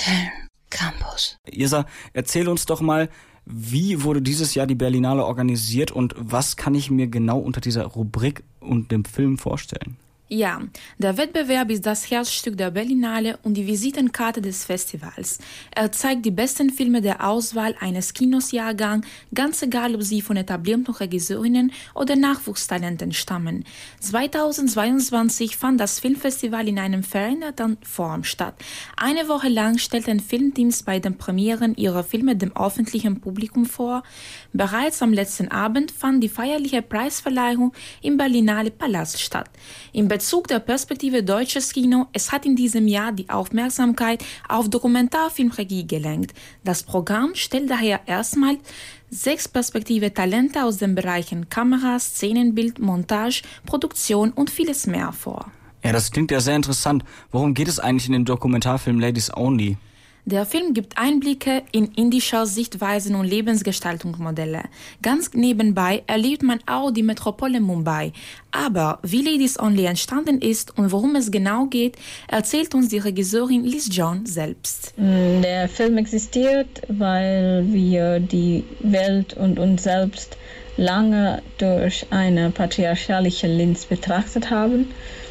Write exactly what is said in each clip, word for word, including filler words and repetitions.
Film Campus. Irsa, erzähl uns doch mal, wie wurde dieses Jahr die Berlinale organisiert und was kann ich mir genau unter dieser Rubrik und dem Film vorstellen? Ja, der Wettbewerb ist das Herzstück der Berlinale und die Visitenkarte des Festivals. Er zeigt die besten Filme der Auswahl eines Kinosjahrgangs, ganz egal, ob sie von etablierten Regisseurinnen oder Nachwuchstalenten stammen. zweitausendzweiundzwanzig fand das Filmfestival in einem veränderten Form statt. Eine Woche lang stellten Filmteams bei den Premieren ihrer Filme dem öffentlichen Publikum vor. Bereits am letzten Abend fand die feierliche Preisverleihung im Berlinale Palast statt. Im Bezug der Perspektive deutsches Kino, es hat in diesem Jahr die Aufmerksamkeit auf Dokumentarfilmregie gelenkt. Das Programm stellt daher erstmals sechs Perspektive Talente aus den Bereichen Kamera, Szenenbild, Montage, Produktion und vieles mehr vor. Ja, das klingt ja sehr interessant. Worum geht es eigentlich in dem Dokumentarfilm Ladies Only? Der Film gibt Einblicke in indische Sichtweisen und Lebensgestaltungsmodelle. Ganz nebenbei erlebt man auch die Metropole Mumbai. Aber wie Ladies Only entstanden ist und worum es genau geht, erzählt uns die Regisseurin Liz John selbst. Der Film existiert, weil wir die Welt und uns selbst lange durch eine patriarchalische Linse betrachtet haben.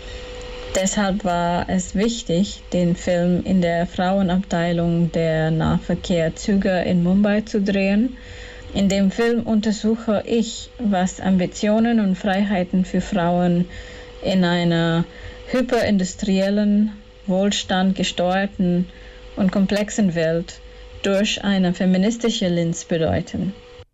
Deshalb war es wichtig, den Film in der Frauenabteilung der Nahverkehrszüge in Mumbai zu drehen. In dem Film untersuche ich, was Ambitionen und Freiheiten für Frauen in einer hyperindustriellen, wohlstandgesteuerten und komplexen Welt durch eine feministische Linse bedeuten.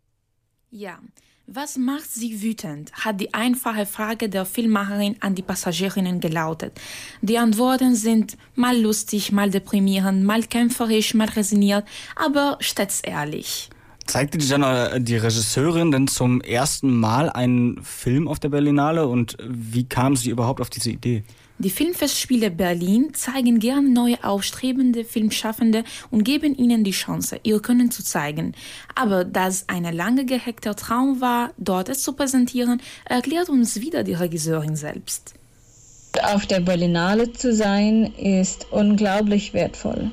Ja. Was macht sie wütend, hat die einfache Frage der Filmmacherin an die Passagierinnen gelautet. Die Antworten sind mal lustig, mal deprimierend, mal kämpferisch, mal resigniert, aber stets ehrlich. Zeigte die, dann, die Regisseurin denn zum ersten Mal einen Film auf der Berlinale und wie kam sie überhaupt auf diese Idee? Die Filmfestspiele Berlin zeigen gern neue aufstrebende Filmschaffende und geben ihnen die Chance, ihr Können zu zeigen. Aber da es ein lange gehegter Traum war, dort es zu präsentieren, erklärt uns wieder die Regisseurin selbst. Auf der Berlinale zu sein, ist unglaublich wertvoll.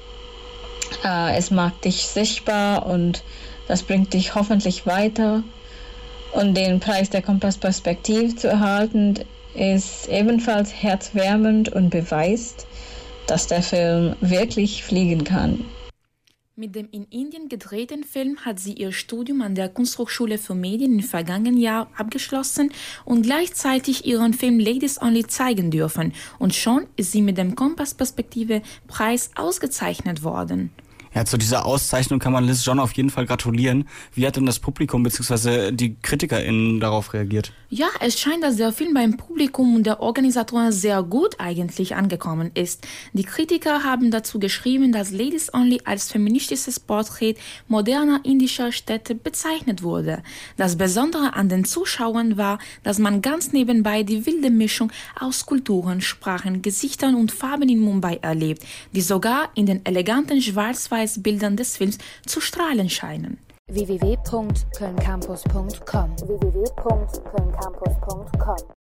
Äh, es macht dich sichtbar und das bringt dich hoffentlich weiter. Und den Preis der Kompass-Perspektive zu erhalten, ist ebenfalls herzwärmend und beweist, dass der Film wirklich fliegen kann. Mit dem in Indien gedrehten Film hat sie ihr Studium an der Kunsthochschule für Medien im vergangenen Jahr abgeschlossen und gleichzeitig ihren Film Ladies Only zeigen dürfen. Und schon ist sie mit dem Kompass-Perspektive-Preis ausgezeichnet worden. Ja, zu dieser Auszeichnung kann man Liz John auf jeden Fall gratulieren. Wie hat denn das Publikum bzw. die KritikerInnen darauf reagiert? Ja, es scheint, dass der Film beim Publikum und der Organisatoren sehr gut eigentlich angekommen ist. Die Kritiker haben dazu geschrieben, dass Ladies Only als feministisches Porträt moderner indischer Städte bezeichnet wurde. Das Besondere an den Zuschauern war, dass man ganz nebenbei die wilde Mischung aus Kulturen, Sprachen, Gesichtern und Farben in Mumbai erlebt, die sogar in den eleganten Schwarz-Weiß-Bildern des Films zu strahlen scheinen. w w w punkt köln campus punkt com w w w punkt köln campus punkt com